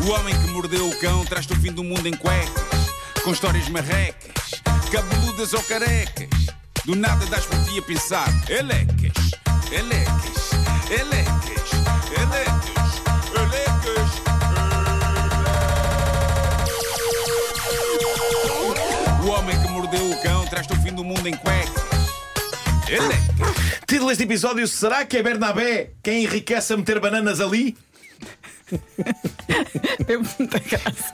O homem que mordeu o cão traz-te o fim do mundo em cuecas, com histórias marrecas, cabeludas ou carecas. Do nada das por ti a pensar: elecas, elecas, elecas, elecas, elecas. O homem que mordeu o cão traz-te o fim do mundo em cuecas. Elecas. Título deste episódio: será que é Bernabé quem enriquece a meter bananas ali? Deu muita graça.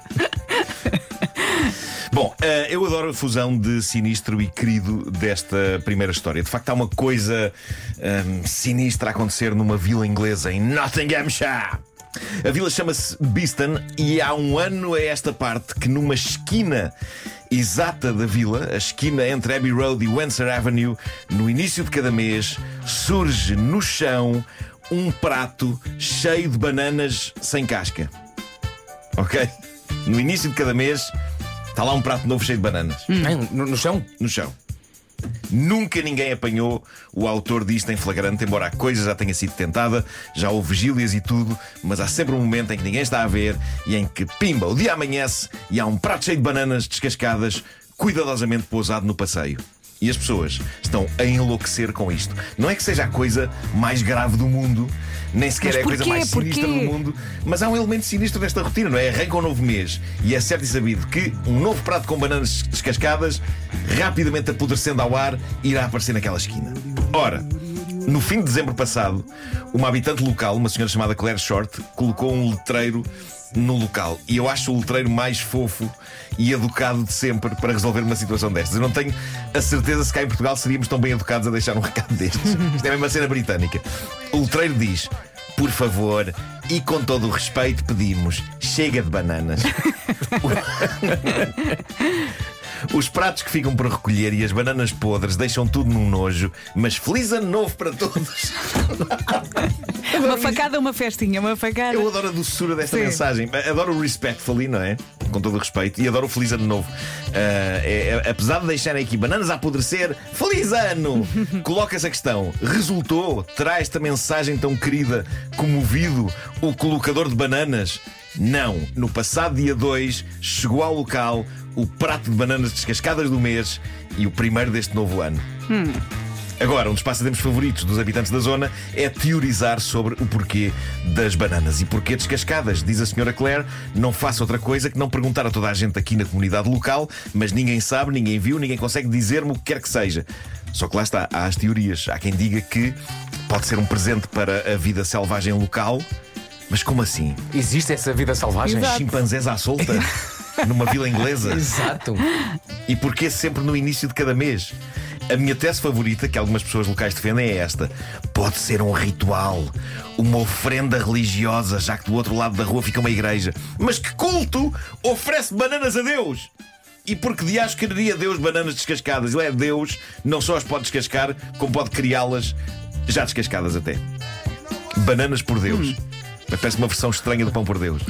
Bom, eu adoro a fusão de sinistro e querido desta primeira história. De facto, há uma coisa sinistra a acontecer numa vila inglesa em Nottinghamshire. A vila chama-se Beeston e há um ano a esta parte que numa esquina exata da vila, a esquina entre Abbey Road e Windsor Avenue, no início de cada mês, surge no chão um prato cheio de bananas sem casca. Ok? No início de cada mês está lá um prato novo cheio de bananas. No chão? No chão. Nunca ninguém apanhou o autor disto em flagrante, embora a coisa já tenha sido tentada, já houve vigílias e tudo, mas há sempre um momento em que ninguém está a ver e em que, pimba, o dia amanhece e há um prato cheio de bananas descascadas, cuidadosamente pousado no passeio. E as pessoas estão a enlouquecer com isto. Não é que seja a coisa mais grave do mundo, nem sequer é a coisa mais sinistra do mundo, mas há um elemento sinistro nesta rotina, não é? Arranca um novo mês e é certo e sabido que um novo prato com bananas descascadas, rapidamente apodrecendo ao ar, irá aparecer naquela esquina. Ora, no fim de dezembro passado, uma habitante local, uma senhora chamada Claire Short, colocou um letreiro no local. E eu acho o letreiro mais fofo e educado de sempre para resolver uma situação destas. Eu não tenho a certeza se cá em Portugal seríamos tão bem educados a deixar um recado destes. Isto é mesmo uma cena britânica. O letreiro diz: por favor, e com todo o respeito pedimos, chega de bananas. Os pratos que ficam por recolher e as bananas podres deixam tudo num nojo, mas feliz ano novo para todos. Uma facada, uma festinha, uma facada. Eu adoro a doçura desta mensagem. Adoro o respectfully, não é? Com todo o respeito. E adoro o feliz ano novo. Apesar de deixarem aqui bananas a apodrecer, feliz ano! Coloca-se a questão: resultou? Terá esta mensagem tão querida comovido o colocador de bananas? Não. No passado dia 2 chegou ao local o prato de bananas descascadas do mês e o primeiro deste novo ano. Agora, um dos passatempos favoritos dos habitantes da zona é teorizar sobre o porquê das bananas. E porquê descascadas? Diz a senhora Claire: não faço outra coisa que não perguntar a toda a gente aqui na comunidade local, mas ninguém sabe, ninguém viu, ninguém consegue dizer-me o que quer que seja. Só que lá está, há as teorias. Há quem diga que pode ser um presente para a vida selvagem local. Mas como assim? Existe essa vida selvagem? Exato. Chimpanzés à solta? Numa vila inglesa? Exato. E porquê sempre no início de cada mês? A minha tese favorita, que algumas pessoas locais defendem, é esta: pode ser um ritual, uma ofrenda religiosa, já que do outro lado da rua fica uma igreja. Mas que culto oferece bananas a Deus? E por que diacho quereria Deus bananas descascadas? Ele é Deus, não só as pode descascar, como pode criá-las já descascadas até. Bananas por Deus. Parece uma versão estranha do pão por Deus.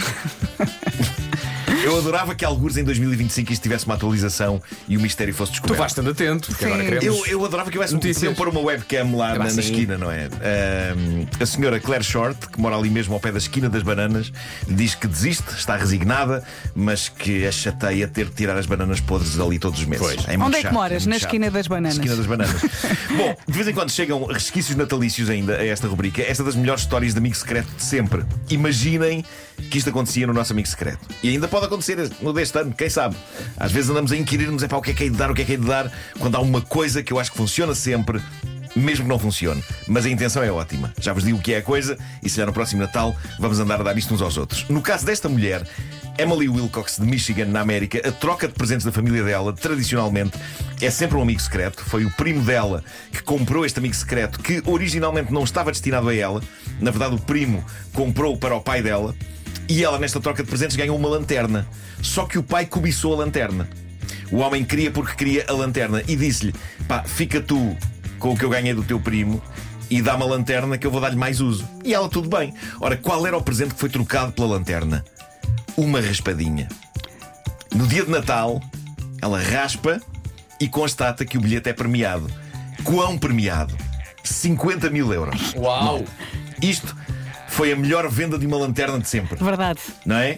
Eu adorava que algures em 2025 isto tivesse uma atualização e o mistério fosse Tu descoberto. vais estando atento, porque agora queremos. Eu adorava que houvesse notícias. pôr uma webcam lá na esquina, não é? A senhora Claire Short, que mora ali mesmo ao pé da esquina das bananas, diz que desiste, está resignada, mas que a chateia ter de tirar as bananas podres dali todos os meses. Pois. É muito Onde é que chato, moras? muito Na chato. esquina das bananas. Esquina das bananas. Bom, de vez em quando chegam resquícios natalícios ainda a esta rubrica. Esta das melhores histórias de amigo secreto de sempre. Imaginem que isto acontecia no nosso amigo secreto. E ainda pode acontecer no deste ano, quem sabe? Às vezes andamos a inquirir-nos: o que é que hei de dar, o que é que hei de dar, quando há uma coisa que eu acho que funciona sempre, mesmo que não funcione. Mas a intenção é ótima. Já vos digo o que é a coisa e se já no próximo Natal vamos andar a dar isto uns aos outros. No caso desta mulher, Emily Wilcox, de Michigan, na América, a troca de presentes da família dela, tradicionalmente, é sempre um amigo secreto. Foi o primo dela que comprou este amigo secreto, que originalmente não estava destinado a ela. Na verdade, o primo comprou para o pai dela. E ela, nesta troca de presentes, ganhou uma lanterna. Só que o pai cobiçou a lanterna. O homem queria porque queria a lanterna e disse-lhe: pá, fica tu com o que eu ganhei do teu primo e dá-me a lanterna que eu vou dar-lhe mais uso. E ela: tudo bem. Ora, qual era o presente que foi trocado pela lanterna? Uma raspadinha. No dia de Natal, ela raspa e constata que o bilhete é premiado. Quão premiado? 50 mil euros. Uau! Isto foi a melhor venda de uma lanterna de sempre. Verdade. Não é?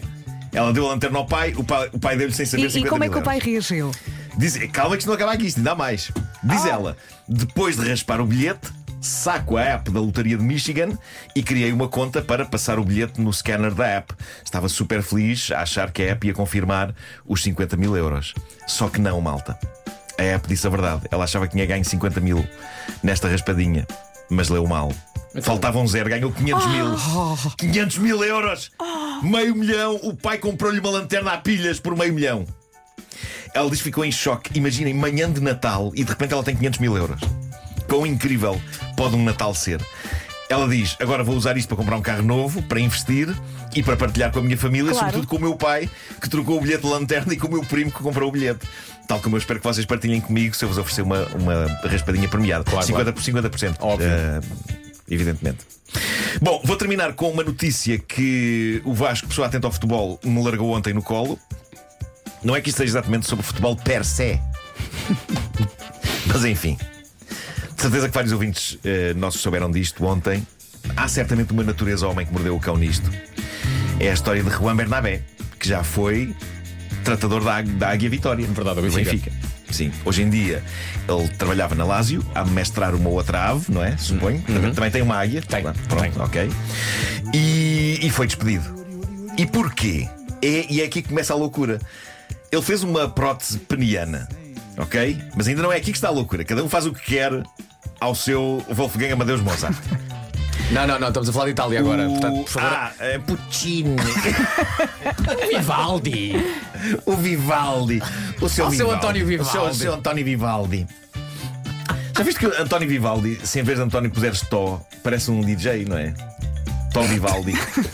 Ela deu a lanterna ao pai, o pai deu-lhe sem saber 50 E como é mil que o pai euros. reagiu? Diz, calma que isto não acaba aqui, isto ainda há mais. Diz ela, depois de raspar o bilhete, saco a app da Lotaria de Michigan e criei uma conta para passar o bilhete no scanner da app. Estava super feliz a achar que a app ia confirmar os 50 mil euros. Só que não, malta. A app disse a verdade. Ela achava que tinha ganho 50 mil nesta raspadinha, mas leu mal. Faltava um zero, ganhou 500 mil. 500 mil euros! Meio milhão. O pai comprou-lhe uma lanterna a pilhas por meio milhão. Ela diz que ficou em choque. Imaginem, manhã de Natal e de repente ela tem 500 mil euros. Quão incrível pode um Natal ser? Ela diz, agora vou usar isto para comprar um carro novo, para investir e para partilhar com a minha família, Claro. sobretudo com o meu pai, que trocou o bilhete de lanterna, e com o meu primo, que comprou o bilhete. Tal como eu espero que vocês partilhem comigo se eu vos oferecer uma raspadinha premiada. Claro, 50 por 50%. Óbvio. Evidentemente. Bom, vou terminar com uma notícia que o Vasco, pessoa atenta ao futebol, me largou ontem no colo. Não é que isto seja exatamente sobre futebol per se, mas enfim, de certeza que vários ouvintes nossos souberam disto ontem. Há certamente uma natureza homem que mordeu o cão nisto. É a história de Juan Bernabé, que já foi tratador da Águia Vitória. Verdade, do Benfica. Sim, hoje em dia ele trabalhava na Lazio a mestrar uma outra ave, não é? Suponho. Também tem uma águia. Tem. Pronto, ok. E foi despedido. E porquê? E é aqui que começa a loucura. Ele fez uma prótese peniana, ok? Mas ainda não é aqui que está a loucura. Cada um faz o que quer ao seu Wolfgang Amadeus Mozart. Não, estamos a falar de Itália agora. Portanto, por favor. Puccini. Vivaldi. O Vivaldi. O seu António Vivaldi. O seu António Vivaldi. Já viste que o António Vivaldi, se em vez de António puseres Tó, parece um DJ, não é? Tó Vivaldi.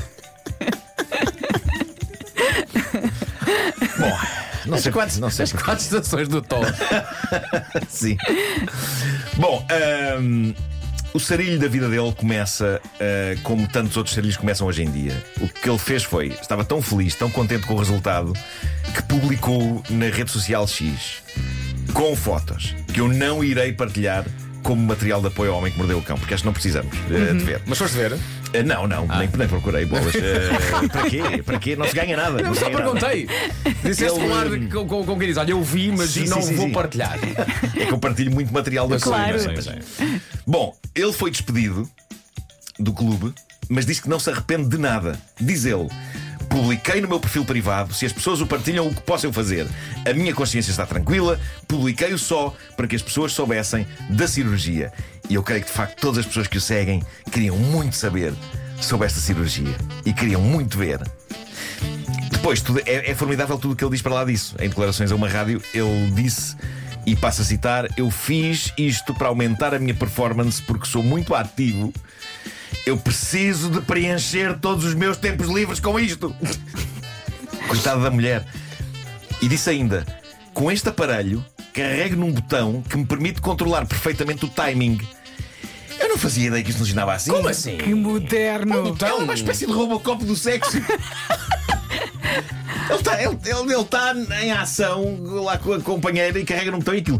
Bom, não sei quantas. Não sei As 4 estações do Tó. Sim. Bom, o sarilho da vida dele começa como tantos outros sarilhos começam hoje em dia. O que ele fez foi, estava tão feliz, tão contente com o resultado, que publicou na rede social X com fotos que eu não irei partilhar como material de apoio ao homem que mordeu o cão, porque acho que não precisamos de ver. Mas foste ver? Não, nem procurei bolas. Para quê? Para quê? Não se ganha nada. Eu se só ganha nada. perguntei. Disseste com ar com quem diz: olha, eu vi, mas Sim, não sim, vou sim. partilhar. É que eu partilho muito material da Claro. coisa. Bom, ele foi despedido do clube, mas diz que não se arrepende de nada. Diz ele: publiquei no meu perfil privado, se as pessoas o partilham, o que posso eu fazer? A minha consciência está tranquila, publiquei-o só para que as pessoas soubessem da cirurgia. E eu creio que de facto todas as pessoas que o seguem queriam muito saber sobre esta cirurgia e queriam muito ver. Depois, é formidável tudo o que ele diz para lá disso. Em declarações a uma rádio, ele disse, e passo a citar: eu fiz isto para aumentar a minha performance porque sou muito ativo. Eu preciso de preencher todos os meus tempos livres com isto. Coitada da mulher. E disse ainda: com este aparelho carrego num botão que me permite controlar perfeitamente o timing. Eu não fazia ideia que isto funcionava assim. Como assim? Que moderno! É uma espécie de Robocop do sexo. Ele está em ação lá com a companheira e carrega num botão e aquilo.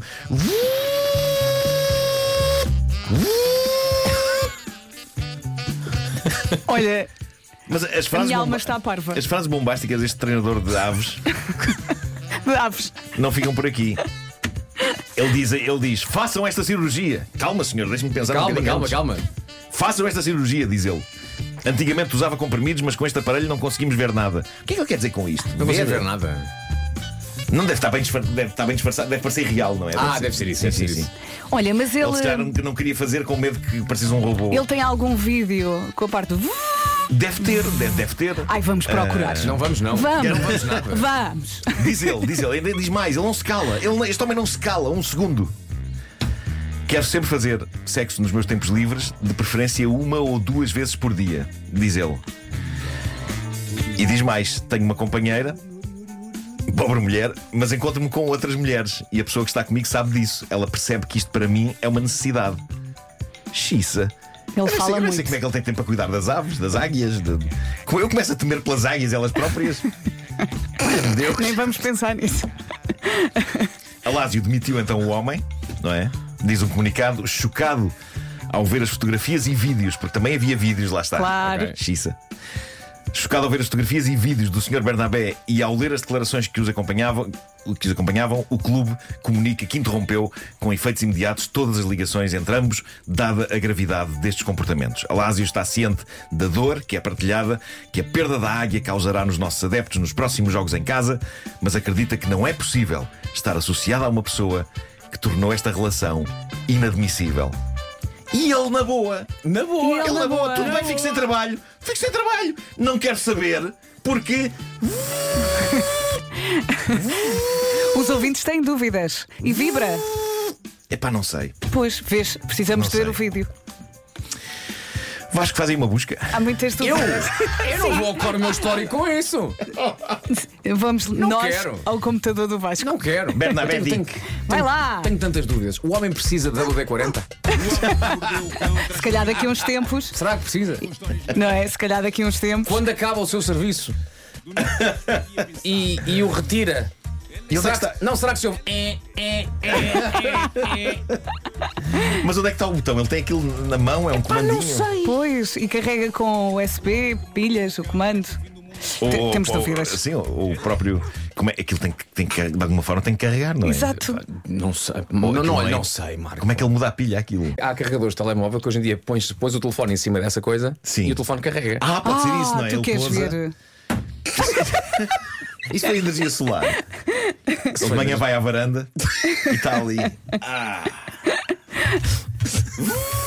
Olha, Mas as a frases minha alma está parva. As frases bombásticas deste treinador de aves Aves. não ficam por aqui. Ele diz: façam esta cirurgia. Calma, senhor, deixe-me pensar um bocadinho antes. Calma. Façam esta cirurgia, diz ele. Antigamente usava comprimidos, mas com este aparelho não conseguimos ver nada. O que é que ele quer dizer com isto? Não consigo ver nada. Não deve estar bem disfarçado, deve parecer real, não é? Deve ser isso. Sim. Olha, mas Ele se calhar ele não queria fazer com medo que parecesse um robô. ele tem algum vídeo com a parte do. Deve ter. Ai, vamos procurar. Não vamos, não. Vamos. Não vamos nada. Vamos. Diz ele, ainda diz mais, ele não se cala. Este homem não se cala um segundo. Quero sempre fazer sexo nos meus tempos livres, de preferência 1 ou 2 vezes por dia, diz ele. E diz mais: tenho uma companheira, pobre mulher, mas encontro-me com outras mulheres e a pessoa que está comigo sabe disso. Ela percebe que isto para mim é uma necessidade. Xiça. Ele Eu fala não sei muito. como é que ele tem tempo para cuidar das aves, das águias. Como eu começo a temer pelas águias elas próprias. Meu Deus. Nem vamos pensar nisso. A Lazio demitiu então o homem, não é? Diz um comunicado, chocado ao ver as fotografias e vídeos, porque também havia vídeos, lá está. Claro. Ok. Xiça. Chocado ao ver as fotografias e vídeos do Sr. Bernabé e ao ler as declarações que os acompanhavam, o clube comunica que interrompeu com efeitos imediatos todas as ligações entre ambos, dada a gravidade destes comportamentos. Alásio está ciente da dor que é partilhada, que a perda da águia causará nos nossos adeptos nos próximos jogos em casa, mas acredita que não é possível estar associado a uma pessoa que tornou esta relação inadmissível. E ele na boa. Na boa. Ele na boa. Tudo bem, fico sem trabalho. Fico sem trabalho. Não quero saber porque... Os ouvintes têm dúvidas. E vibra. Epá, não sei. Pois, vês, precisamos Não de ver sei. o vídeo. Vasco, faz aí uma busca. Há muitas dúvidas. Eu não vou ao meu histórico com isso. Vamos nós quero. ao computador do Vasco. Não quero. Bernabé Tenho- Dick. Vai lá. Tenho tantas dúvidas. O homem precisa da WD-40? Se calhar daqui a uns tempos, Será que precisa? não é? Se calhar daqui a uns tempos. Quando acaba o seu serviço e o retira. E onde é que Será está? Não, será que se ouve? Mas onde é que está o botão? Ele tem aquilo na mão, é um comandinho. Pois, e carrega com USB, pilhas, o comando. Temos dúvidas. Sim, o próprio. Como é? Aquilo tem que, de alguma forma, tem que carregar, não é? Exato. Não sei. aquilo Não sei, Marco. Como é que ele muda a pilha aquilo? Há carregadores de telemóvel que hoje em dia pões o telefone em cima dessa coisa Sim. e o telefone carrega. Ah, pode ser isso, não é? Tu Ele queres pousa. ver? Isso foi energia solar. Ele de manhã vai à varanda e está ali.